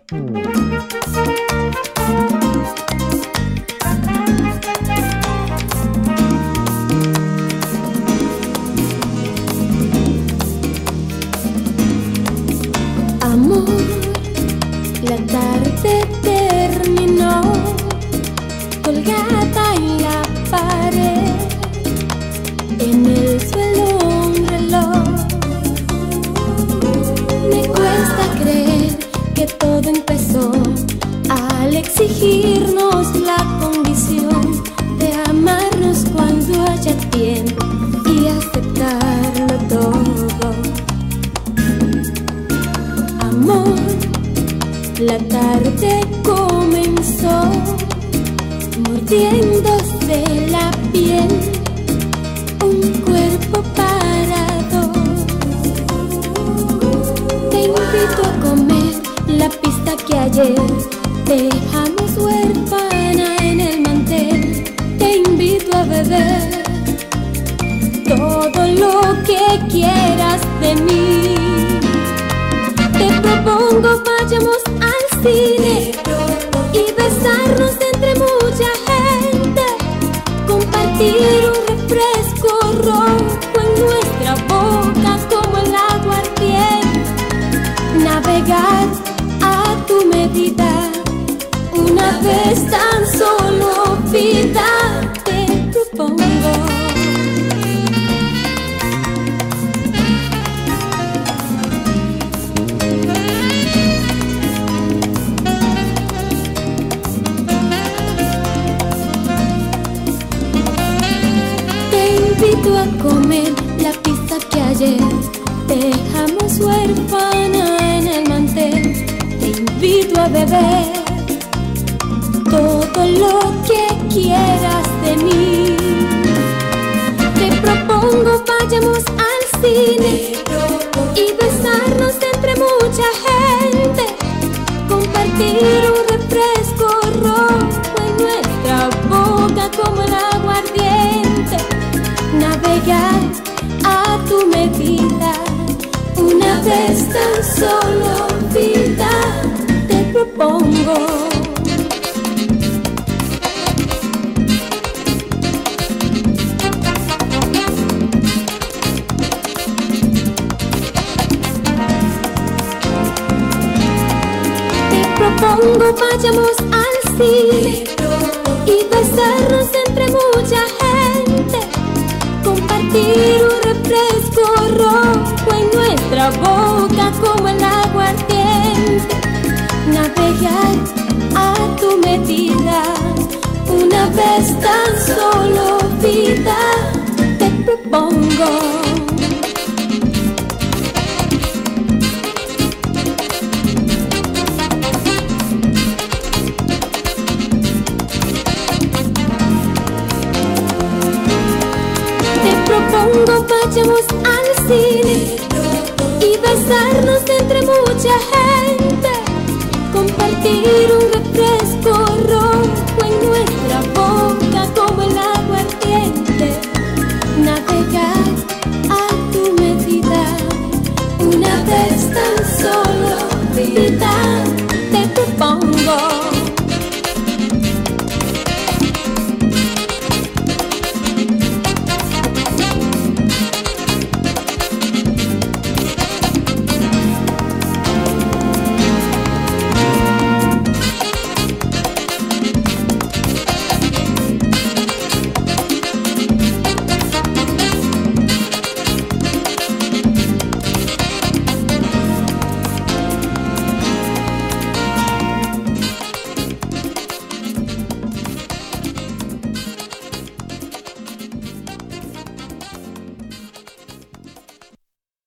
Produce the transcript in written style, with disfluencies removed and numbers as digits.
Amor, la tarde terminó, colgada en la pared, en el suelo un reloj. Me cuesta creer que todo empezó al exigirnos la condición de amarnos cuando haya tiempo y aceptarlo todo. Amor, la tarde comenzó mordiéndose la piel, un cuerpo para dos. Te invito a comer la pista que ayer dejamos huérfana en el mantel. Te invito a beber todo lo que quieras de mí. Te propongo vayamos al cine y besarnos entre mucha gente, compartir un refresco rojo en nuestra boca como el aguardiente, navegar a tu medida, una vez tan solo vida te propongo. Te invito a comer la pizza que ayer dejamos huérfana en el mantel. Te invito a beber todo lo que quieras de mí. Te propongo vayamos al cine y besarnos entre mucha gente, compartir un refresco rojo en nuestra boca como el aguardiente, navegar a tu medida, una vez tan solo vida te propongo. Te propongo vayamos al cine y besarnos entre mucha gente, compartir un refresco rojo en nuestra boca como el aguardiente, navegar a tu medida, una vez tan solo vida te propongo. Propongo vayamos al cine y besarnos entre mucha gente,